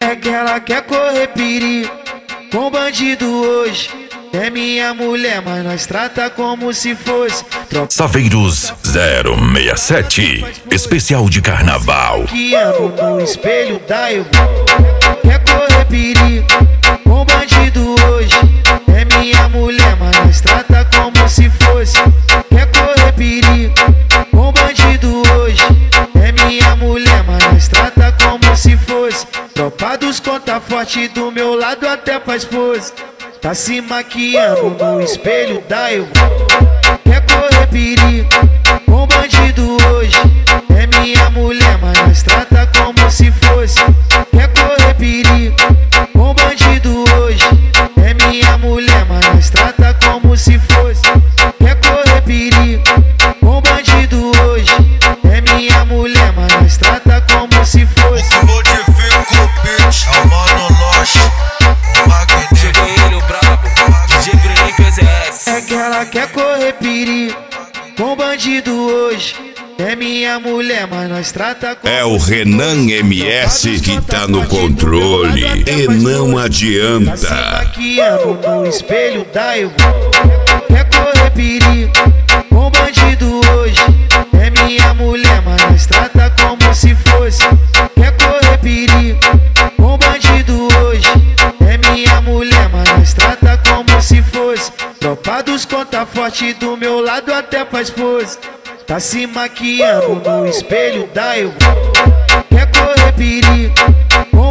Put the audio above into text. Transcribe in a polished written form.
É que ela quer correr perigo com bandido hoje. É minha mulher, mas nós trata como se fosse Saveiros 067, especial de carnaval. que ando no espelho da eu. Quer correr perigo com bandido hoje. É minha mulher, mas nós trata como se fosse. Quer correr perigo com bandido hoje. É minha mulher, mas nós trata como se fosse. Tropa dos conta forte do meu lado até faz pose. Tá se maquiando no espelho da eu. Quer correr perigo com bandido hoje. É minha mulher, mas nós trata como se fosse. Quer correr perigo com bandido hoje. É minha mulher, mas nós trata como se fosse. Quer correr perigo com bandido hoje. É minha mulher, mas nós trata como se fosse. Modifica o beat, é o Mano Loche, o Magneto. Cheguei brabo, DJ Bruninho PZS. É que ela quer correr perigo com bandido hoje. É minha mulher, mas nós trata como É o Renan MS que tá no controle e não Tá se adianta. maquiando no espelho da eu. Quer correr perigo com bandido hoje. É minha mulher, mas nós trata como se fosse. Quer correr perigo com bandido hoje. É minha mulher, mas nós trata como se fosse. Tropa dos conta forte do meu lado até faz pose. Tá se maquiando no espelho da eu. Quer correr perigo com